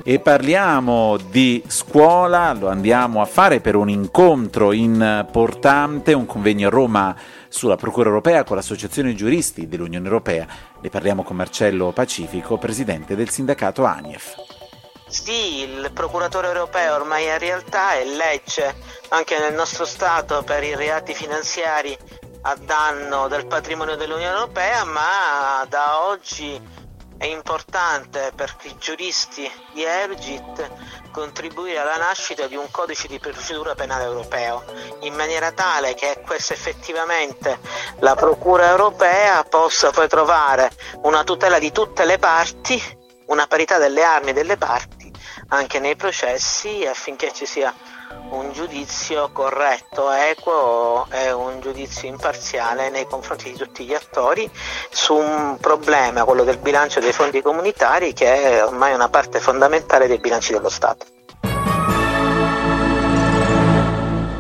E parliamo di scuola, lo andiamo a fare per un incontro importante, un convegno a Roma sulla Procura Europea con l'Associazione Giuristi dell'Unione Europea. Ne parliamo con Marcello Pacifico, presidente del sindacato AGNIEF. Sì, il procuratore europeo ormai è realtà e legge anche nel nostro Stato per i reati finanziari a danno del patrimonio dell'Unione Europea, ma da oggi è importante per i giuristi di ERGIT contribuire alla nascita di un codice di procedura penale europeo, in maniera tale che questa effettivamente la Procura Europea possa poi trovare una tutela di tutte le parti, una parità delle armi delle parti anche nei processi, affinché ci sia un giudizio corretto, equo e un giudizio imparziale nei confronti di tutti gli attori su un problema, quello del bilancio dei fondi comunitari, che è ormai una parte fondamentale dei bilanci dello Stato.